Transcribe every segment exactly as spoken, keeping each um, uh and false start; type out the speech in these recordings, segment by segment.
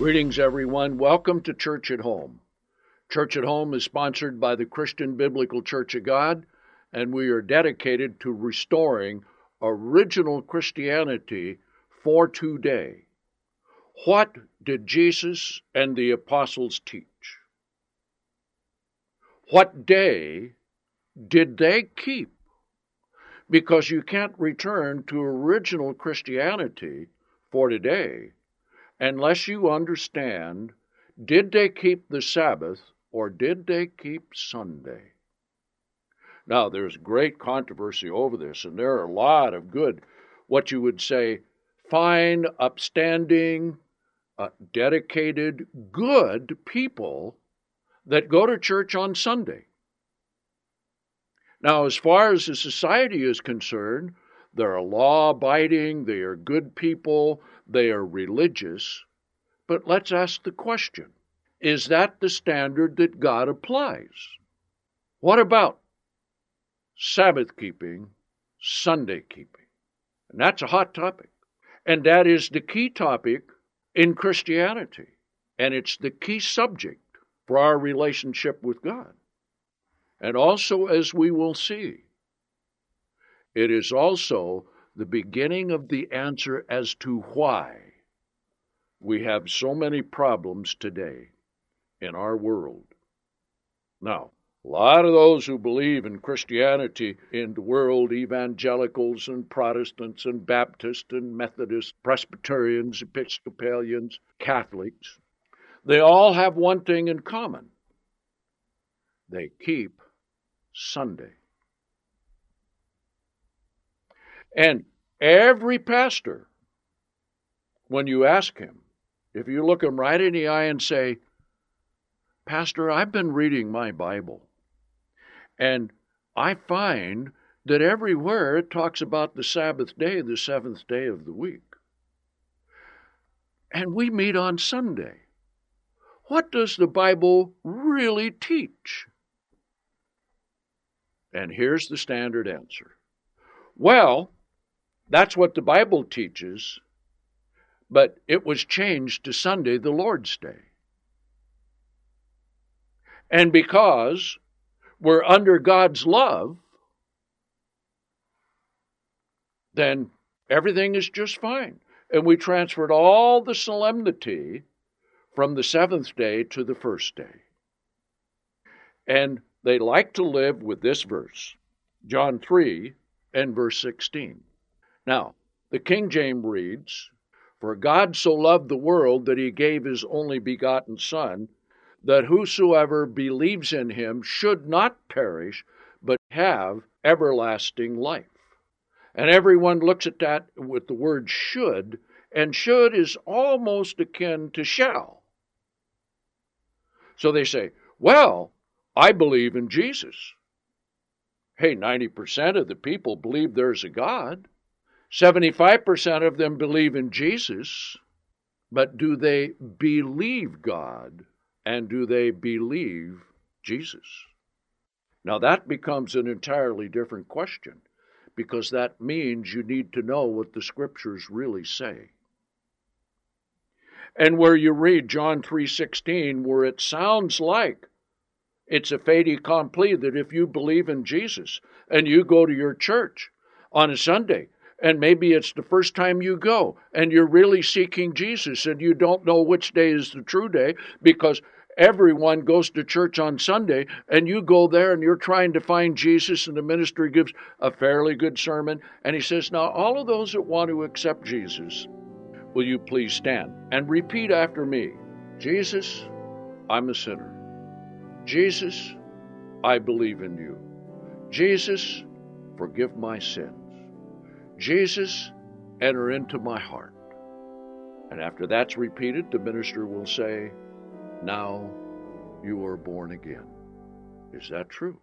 Greetings, everyone. Welcome to Church at Home. Church at Home is sponsored by the Christian Biblical Church of God, and we are dedicated to restoring original Christianity for today. What did Jesus and the apostles teach? What day did they keep? Because you can't return to original Christianity for today unless you understand, did they keep the Sabbath or did they keep Sunday? Now, there's great controversy over this, and there are a lot of good, what you would say, fine, upstanding, uh, dedicated, good people that go to church on Sunday. Now, as far as the society is concerned, they're law-abiding, they are good people, they are religious. But let's ask the question, is that the standard that God applies? What about Sabbath keeping, Sunday keeping? And that's a hot topic. And that is the key topic in Christianity. And it's the key subject for our relationship with God. And also, as we will see, it is also the beginning of the answer as to why we have so many problems today in our world. Now, a lot of those who believe in Christianity in the world, evangelicals and Protestants and Baptists and Methodists, Presbyterians, Episcopalians, Catholics, they all have one thing in common. They keep Sunday. And every pastor, when you ask him, if you look him right in the eye and say, Pastor, I've been reading my Bible, and I find that everywhere it talks about the Sabbath day, the seventh day of the week. And we meet on Sunday. What does the Bible really teach? And here's the standard answer. Well, that's what the Bible teaches, but it was changed to Sunday, the Lord's Day. And because we're under God's love, then everything is just fine. And we transferred all the solemnity from the seventh day to the first day. And they like to live with this verse, John three and verse sixteen. Now, the King James reads, For God so loved the world that he gave his only begotten Son, that whosoever believes in him should not perish, but have everlasting life. And everyone looks at that with the word should, and should is almost akin to shall. So they say, well, I believe in Jesus. Hey, ninety percent of the people believe there's a God. seventy-five percent of them believe in Jesus. But do they believe God? And do they believe Jesus? Now that becomes an entirely different question, because that means you need to know what the Scriptures really say. And where you read John three sixteen, where it sounds like it's a fait accompli that if you believe in Jesus and you go to your church on a Sunday, and maybe it's the first time you go, and you're really seeking Jesus, and you don't know which day is the true day, because everyone goes to church on Sunday, and you go there and you're trying to find Jesus, and the minister gives a fairly good sermon, and he says, now all of those that want to accept Jesus, will you please stand and repeat after me, Jesus, I'm a sinner. Jesus, I believe in you. Jesus, forgive my sins. Jesus, enter into my heart. And after that's repeated, the minister will say, now you are born again. Is that true?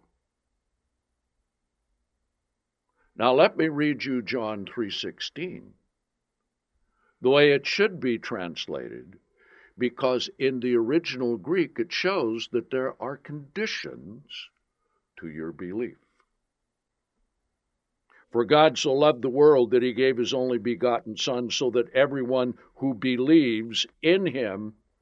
Now let me read you John three sixteen, the way it should be translated, because in the original Greek it shows that there are conditions to your belief. For God so loved the world that he gave his only begotten Son, so that everyone who believes in him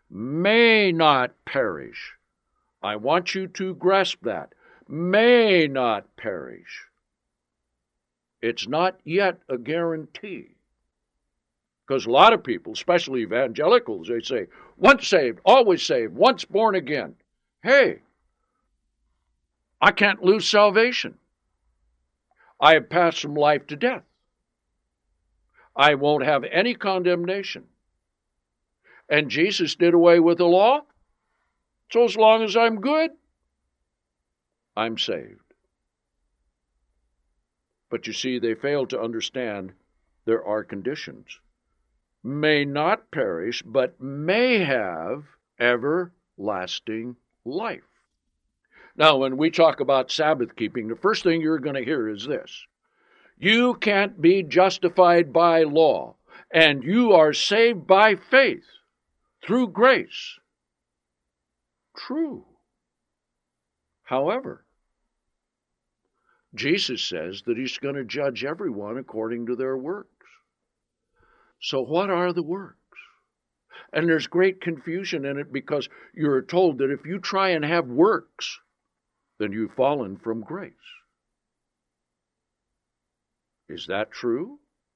may not perish. I want you to grasp that. May not perish. It's not yet a guarantee. Because a lot of people, especially evangelicals, they say, once saved, always saved, once born again. Hey, I can't lose salvation. I have passed from life to death. I won't have any condemnation. And Jesus did away with the law. So as long as I'm good, I'm saved. But you see, they fail to understand there are conditions. May not perish, but may have everlasting life. Now, when we talk about Sabbath keeping, the first thing you're going to hear is this. You can't be justified by law, and you are saved by faith through grace. True. However, Jesus says that he's going to judge everyone according to their works. So what are the works? And there's great confusion in it because you're told that if you try and have works, then you've fallen from grace. Is that true?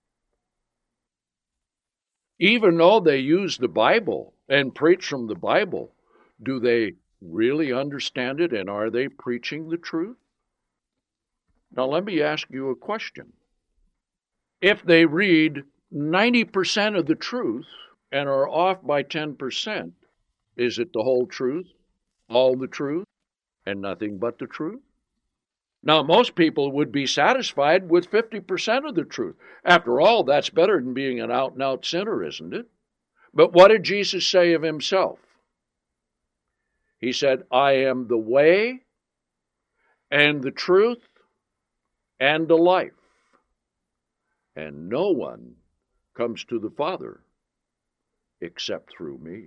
Even though they use the Bible and preach from the Bible, do they really understand it, and are they preaching the truth? Now let me ask you a question. If they read ninety percent of the truth and are off by ten percent, is it the whole truth, all the truth, and nothing but the truth? Now, most people would be satisfied with fifty percent of the truth. After all, that's better than being an out-and-out sinner, isn't it? But what did Jesus say of himself? He said, I am the way and the truth and the life, and no one comes to the Father except through me.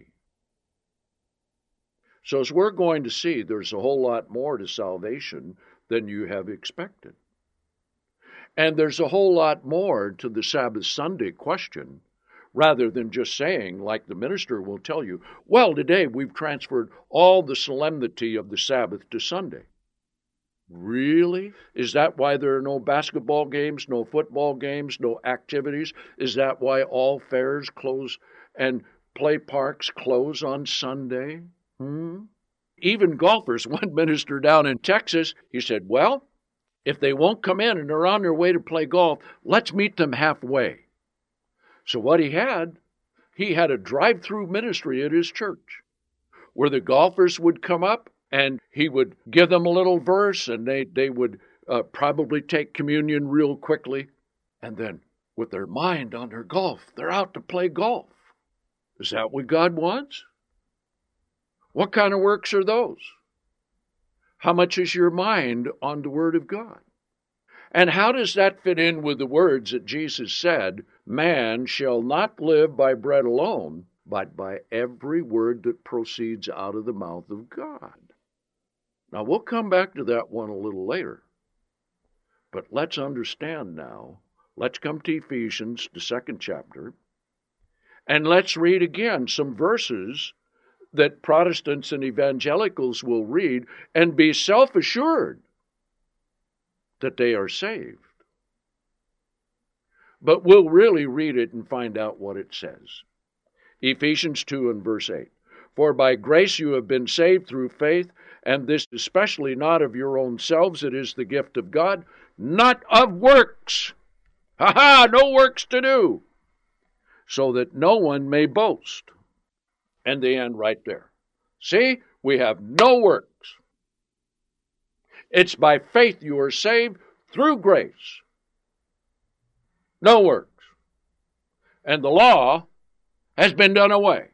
So as we're going to see, there's a whole lot more to salvation than you have expected. And there's a whole lot more to the Sabbath Sunday question, rather than just saying, like the minister will tell you, well, today we've transferred all the solemnity of the Sabbath to Sunday. Really? Is that why there are no basketball games, no football games, no activities? Is that why all fairs close and play parks close on Sunday? Hmm? Even golfers, one minister down in Texas, he said, well, if they won't come in and they're on their way to play golf, let's meet them halfway. So what he had, he had a drive-through ministry at his church where the golfers would come up and he would give them a little verse and they, they would uh, probably take communion real quickly. And then with their mind on their golf, they're out to play golf. Is that what God wants? What kind of works are those? How much is your mind on the Word of God? And how does that fit in with the words that Jesus said, man shall not live by bread alone, but by every word that proceeds out of the mouth of God? Now, we'll come back to that one a little later. But let's understand now. Let's come to Ephesians, the second chapter, and let's read again some verses that Protestants and evangelicals will read and be self-assured that they are saved. But we'll really read it and find out what it says. Ephesians two and verse eight. For by grace you have been saved through faith, and this especially not of your own selves, it is the gift of God, not of works. Ha ha, no works to do, so that no one may boast. And the end right there. See, we have no works. It's by faith you are saved through grace. No works. And the law has been done away.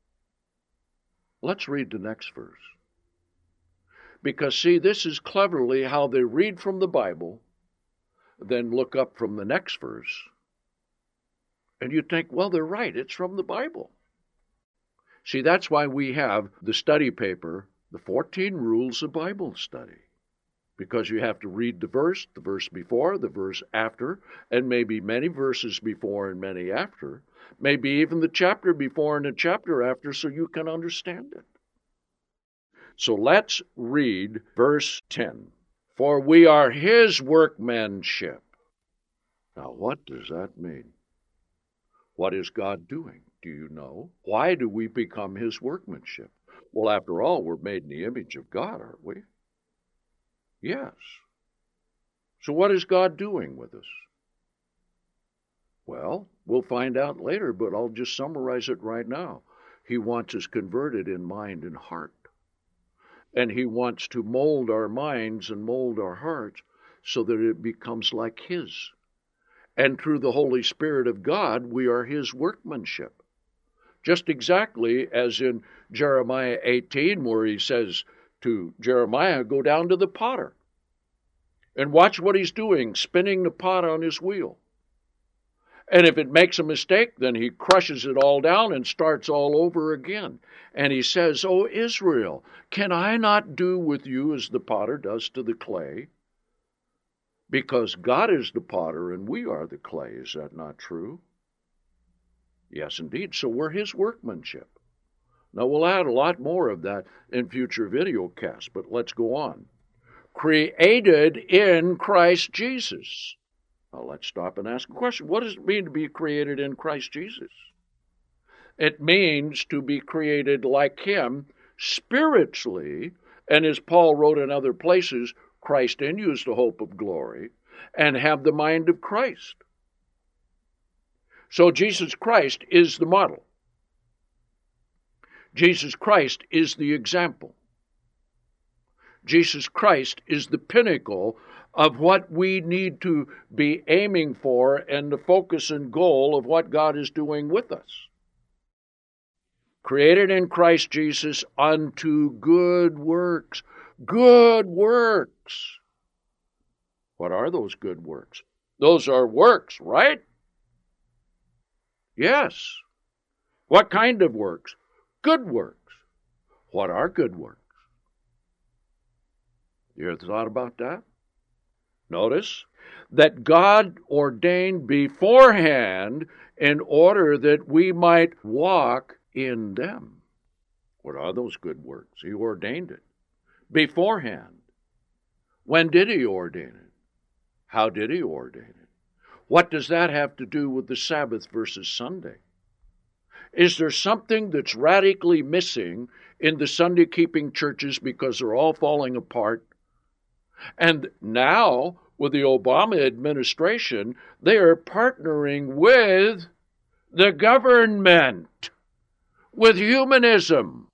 Let's read the next verse. Because, see, this is cleverly how they read from the Bible, then look up from the next verse, and you think, well, they're right, it's from the Bible. See, that's why we have the study paper, the fourteen Rules of Bible Study, because you have to read the verse, the verse before, the verse after, and maybe many verses before and many after, maybe even the chapter before and the chapter after, so you can understand it. So let's read verse ten. For we are his workmanship. Now, what does that mean? What is God doing? Do you know? Why do we become his workmanship? Well, after all, we're made in the image of God, aren't we? Yes. So what is God doing with us? Well, we'll find out later, but I'll just summarize it right now. He wants us converted in mind and heart. And he wants to mold our minds and mold our hearts so that it becomes like his. And through the Holy Spirit of God, we are his workmanship. Just exactly as in Jeremiah eighteen, where he says to Jeremiah, go down to the potter and watch what he's doing, spinning the pot on his wheel. And if it makes a mistake, then he crushes it all down and starts all over again. And he says, O Israel, can I not do with you as the potter does to the clay? Because God is the potter and we are the clay. Is that not true? Yes, indeed. So we're his workmanship. Now, we'll add a lot more of that in future video casts, but let's go on. Created in Christ Jesus. Now, let's stop and ask a question. What does it mean to be created in Christ Jesus? It means to be created like him spiritually, and as Paul wrote in other places, Christ in you is the hope of glory, and have the mind of Christ. So Jesus Christ is the model. Jesus Christ is the example. Jesus Christ is the pinnacle of what we need to be aiming for and the focus and goal of what God is doing with us. Created in Christ Jesus unto good works. Good works. What are those good works? Those are works, right? Yes. What kind of works? Good works. What are good works? You ever thought about that? Notice that God ordained beforehand in order that we might walk in them. What are those good works? He ordained it beforehand. When did he ordain it? How did he ordain it? What does that have to do with the Sabbath versus Sunday? Is there something that's radically missing in the Sunday-keeping churches because they're all falling apart? And now, with the Obama administration, they are partnering with the government, with humanism.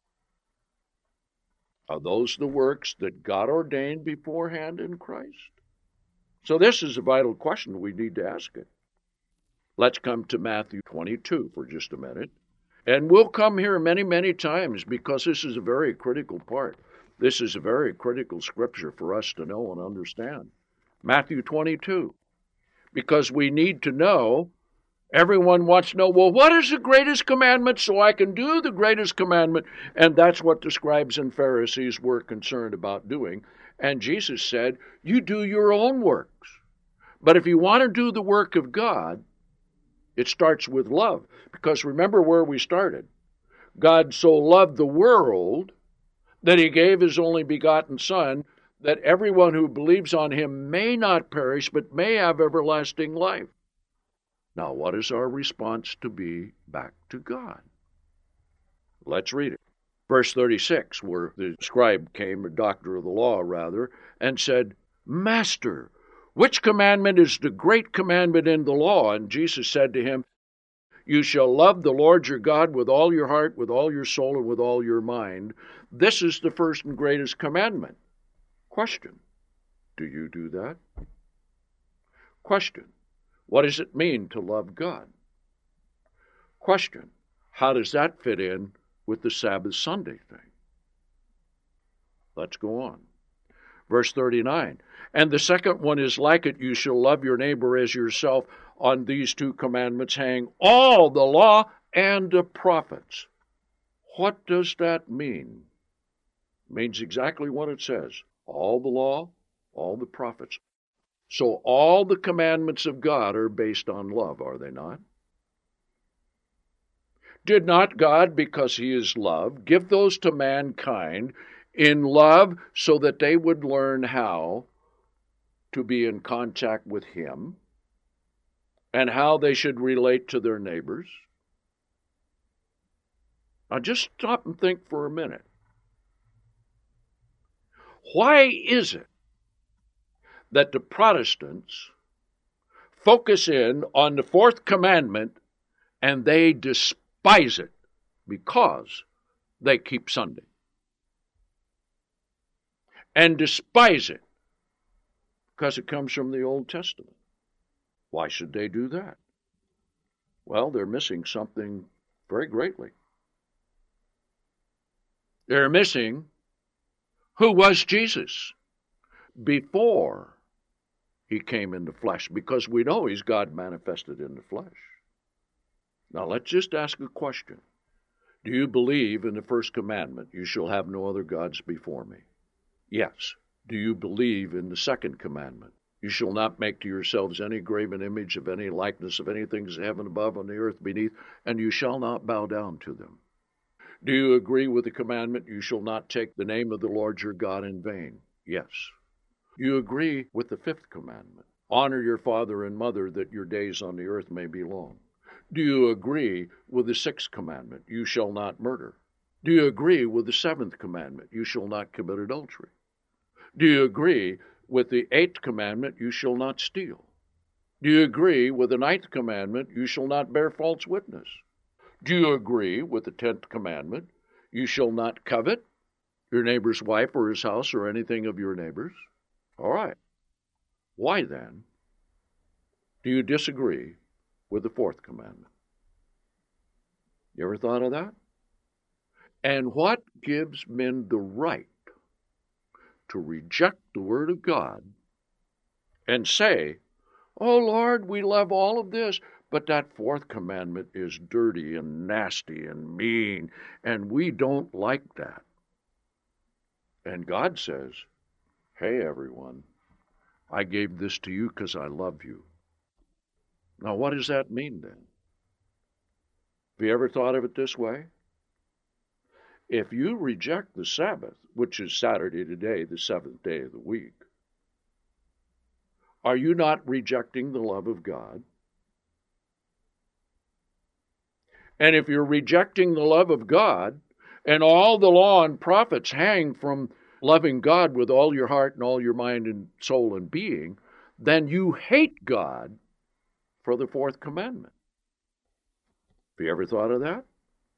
Are those the works that God ordained beforehand in Christ? So this is a vital question. We need to ask it. Let's come to Matthew twenty-two for just a minute. And we'll come here many, many times because this is a very critical part. This is a very critical scripture for us to know and understand. Matthew twenty-two. Because we need to know, everyone wants to know, well, what is the greatest commandment so I can do the greatest commandment? And that's what the scribes and Pharisees were concerned about doing. And Jesus said, you do your own works. But if you want to do the work of God, it starts with love. Because remember where we started. God so loved the world that he gave his only begotten Son, that everyone who believes on him may not perish, but may have everlasting life. Now, what is our response to be back to God? Let's read it. Verse thirty-six, where the scribe came, or doctor of the law, rather, and said, Master, which commandment is the great commandment in the law? And Jesus said to him, you shall love the Lord your God with all your heart, with all your soul, and with all your mind. This is the first and greatest commandment. Question, do you do that? Question, what does it mean to love God? Question, how does that fit in with the Sabbath Sunday thing? Let's go on. Verse thirty-nine, and the second one is like it, you shall love your neighbor as yourself. On these two commandments hang all the law and the prophets. What does that mean? It means exactly what it says. All the law, all the prophets. So all the commandments of God are based on love, are they not? Did not God, because he is love, give those to mankind in love so that they would learn how to be in contact with him and how they should relate to their neighbors? Now just stop and think for a minute. Why is it that the Protestants focus in on the fourth commandment and they despise it because they keep Sunday? And despise it because it comes from the Old Testament. Why should they do that? Well, they're missing something very greatly. They're missing who was Jesus before he came in the flesh, because we know he's God manifested in the flesh. Now let's just ask a question. Do you believe in the first commandment, you shall have no other gods before me? Yes. Do you believe in the second commandment? You shall not make to yourselves any graven image of any likeness of anything in heaven above, on the earth beneath, and you shall not bow down to them. Do you agree with the commandment, you shall not take the name of the Lord your God in vain? Yes. Do you agree with the fifth commandment? Honor your father and mother, that your days on the earth may be long. Do you agree with the sixth commandment, you shall not murder? Do you agree with the seventh commandment, you shall not commit adultery? Do you agree with the eighth commandment, you shall not steal? Do you agree with the ninth commandment, you shall not bear false witness? Do you agree with the tenth commandment, you shall not covet your neighbor's wife or his house or anything of your neighbor's? All right. Why then do you disagree with the fourth commandment? You ever thought of that? And what gives men the right to reject the Word of God and say, oh Lord, we love all of this, but that fourth commandment is dirty and nasty and mean, and we don't like that. And God says, hey everyone, I gave this to you because I love you. Now what does that mean then? Have you ever thought of it this way? If you reject the Sabbath, which is Saturday today, the seventh day of the week, are you not rejecting the love of God? And if you're rejecting the love of God, and all the law and prophets hang from loving God with all your heart and all your mind and soul and being, then you hate God for the fourth commandment. Have you ever thought of that?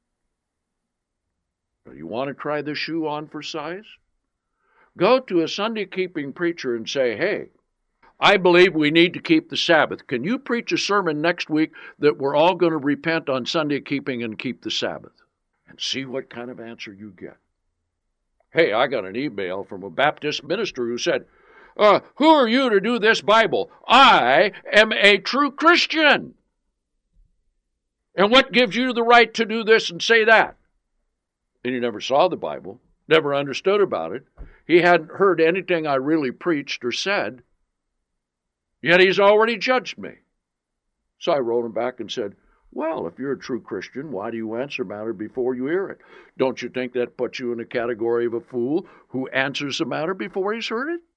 Do you want to try the shoe on for size? Go to a Sunday-keeping preacher and say, hey, I believe we need to keep the Sabbath. Can you preach a sermon next week that we're all going to repent on Sunday keeping and keep the Sabbath? And see what kind of answer you get. Hey, I got an email from a Baptist minister who said, uh, who are you to do this Bible? I am a true Christian. And what gives you the right to do this and say that? And he never saw the Bible, never understood about it. He hadn't heard anything I really preached or said. Yet he's already judged me. So I wrote him back and said, well, if you're a true Christian, why do you answer matter before you hear it? Don't you think that puts you in the category of a fool who answers the matter before he's heard it?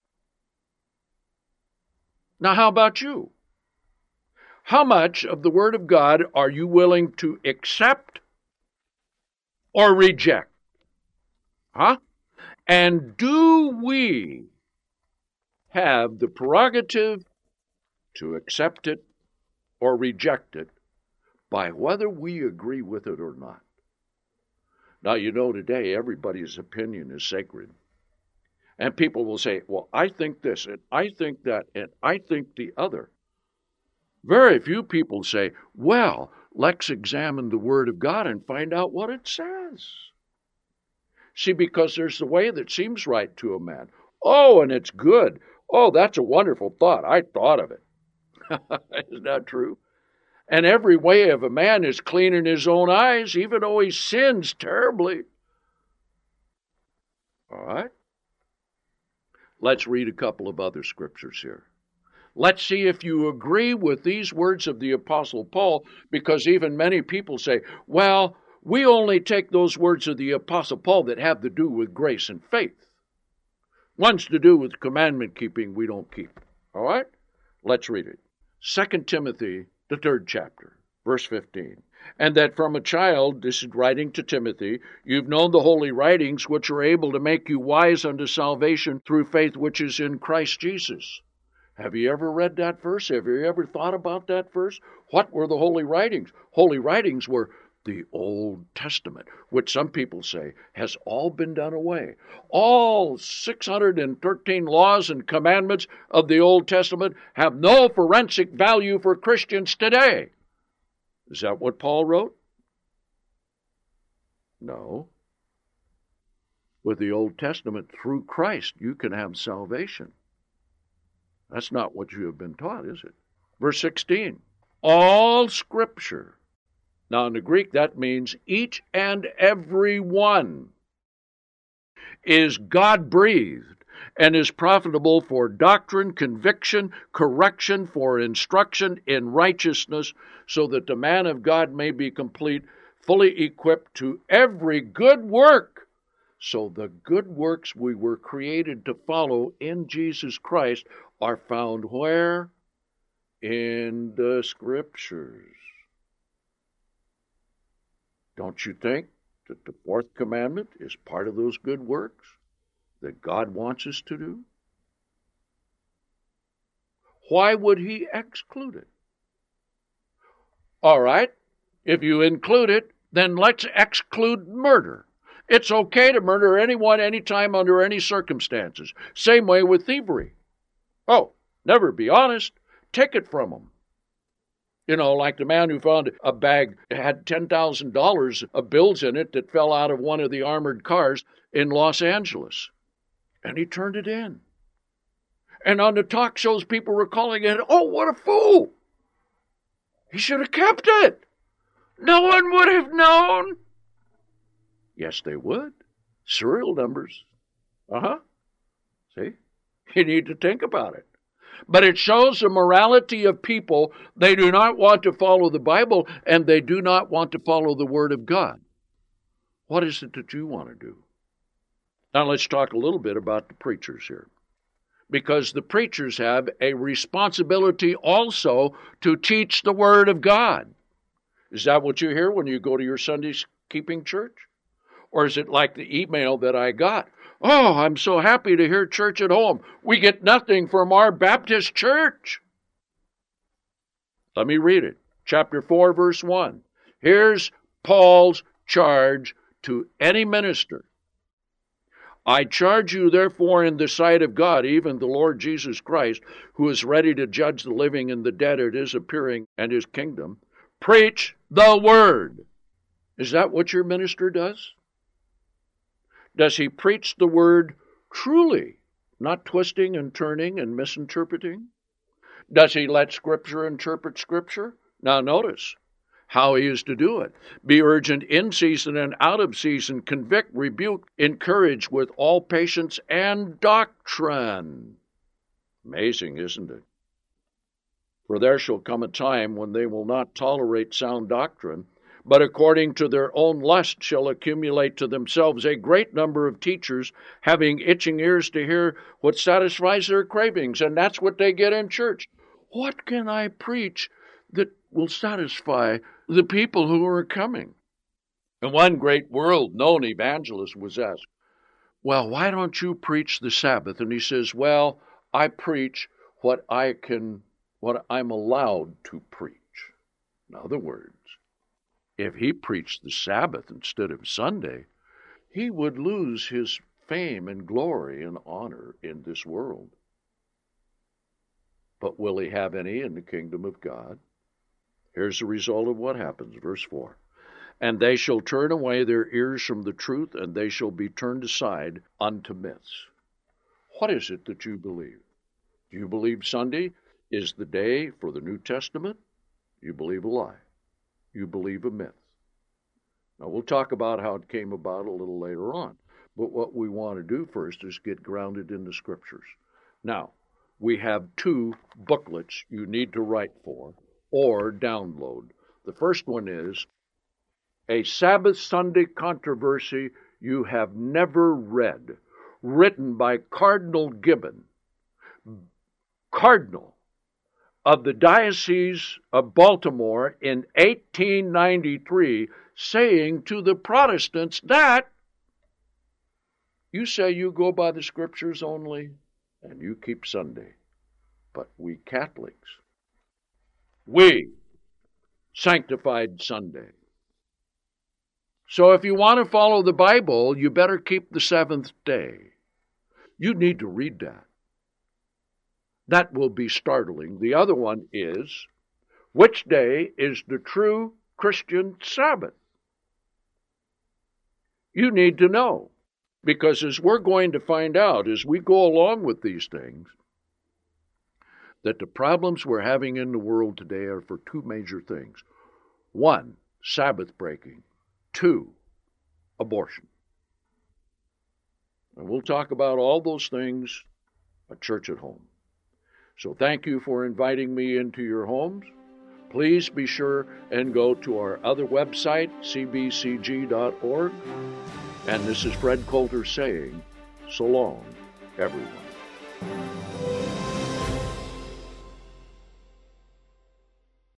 Now, how about you? How much of the Word of God are you willing to accept or reject? Huh? And do we have the prerogative to accept it or reject it by whether we agree with it or not? Now, you know, today everybody's opinion is sacred. And people will say, well, I think this, and I think that, and I think the other. Very few people say, well, let's examine the Word of God and find out what it says. See, because there's the way that seems right to a man. Oh, and it's good. Oh, that's a wonderful thought. I thought of it. Isn't that true? And every way of a man is clean in his own eyes, even though he sins terribly. All right? Let's read a couple of other scriptures here. Let's see if you agree with these words of the Apostle Paul, because even many people say, well, we only take those words of the Apostle Paul that have to do with grace and faith. One's to do with commandment keeping we don't keep. All right? Let's read it. Second Timothy, the third chapter, verse fifteen. And that from a child, this is writing to Timothy, you've known the holy writings, which are able to make you wise unto salvation through faith which is in Christ Jesus. Have you ever read that verse? Have you ever thought about that verse? What were the holy writings? Holy writings were the Old Testament, which some people say has all been done away. All six hundred thirteen laws and commandments of the Old Testament have no forensic value for Christians today. Is that what Paul wrote? No. With the Old Testament, through Christ, you can have salvation. That's not what you have been taught, is it? Verse sixteen, all Scripture. Now, in the Greek, that means each and every one is God-breathed and is profitable for doctrine, conviction, correction, for instruction in righteousness, so that the man of God may be complete, fully equipped to every good work. So the good works we were created to follow in Jesus Christ are found where? In the Scriptures. Don't you think that the fourth commandment is part of those good works that God wants us to do? Why would he exclude it? All right, if you include it, then let's exclude murder. It's okay to murder anyone, anytime, under any circumstances. Same way with thievery. Oh, never be honest. Take it from them. You know, like the man who found a bag that had ten thousand dollars of bills in it that fell out of one of the armored cars in Los Angeles. And he turned it in. And on the talk shows, people were calling it, oh, what a fool. He should have kept it. No one would have known. Yes, they would. Serial numbers. Uh-huh. See? You need to think about it. But it shows the morality of people. They do not want to follow the Bible, and they do not want to follow the Word of God. What is it that you want to do? Now let's talk a little bit about the preachers here. Because the preachers have a responsibility also to teach the Word of God. Is that what you hear when you go to your Sunday keeping church? Or is it like the email that I got? Oh, I'm so happy to hear church at home. We get nothing from our Baptist church. Let me read it. Chapter four, verse one. Here's Paul's charge to any minister. I charge you, therefore, in the sight of God, even the Lord Jesus Christ, who is ready to judge the living and the dead at his appearing and his kingdom, preach the word. Is that what your minister does? Does he preach the word truly, not twisting and turning and misinterpreting? Does he let Scripture interpret Scripture? Now notice how he is to do it. Be urgent in season and out of season, convict, rebuke, encourage with all patience and doctrine. Amazing, isn't it? For there shall come a time when they will not tolerate sound doctrine, but according to their own lust shall accumulate to themselves a great number of teachers, having itching ears to hear what satisfies their cravings. And that's what they get in church. What can I preach that will satisfy the people who are coming? And one great world-known evangelist was asked, well, why don't you preach the Sabbath? And he says, well, I preach what I can, what I'm allowed to preach. In other words, if he preached the Sabbath instead of Sunday, he would lose his fame and glory and honor in this world. But will he have any in the kingdom of God? Here's the result of what happens, verse four. And they shall turn away their ears from the truth, and they shall be turned aside unto myths. What is it that you believe? Do you believe Sunday is the day for the New Testament? You believe a lie. You believe a myth. Now, we'll talk about how it came about a little later on. But what we want to do first is get grounded in the Scriptures. Now, we have two booklets you need to write for or download. The first one is A Sabbath Sunday Controversy You Have Never Read, written by Cardinal Gibbon, Cardinal of the Diocese of Baltimore in eighteen ninety-three, saying to the Protestants that you say you go by the Scriptures only and you keep Sunday, but we Catholics, we sanctified Sunday. So if you want to follow the Bible, you better keep the seventh day. You need to read that. That will be startling. The other one is, which day is the true Christian Sabbath? You need to know, because as we're going to find out as we go along with these things, that the problems we're having in the world today are for two major things. One, Sabbath breaking. Two, abortion. And we'll talk about all those things at Church at Home. So thank you for inviting me into your homes. Please be sure and go to our other website, c b c g dot org. And this is Fred Coulter saying, so long, everyone.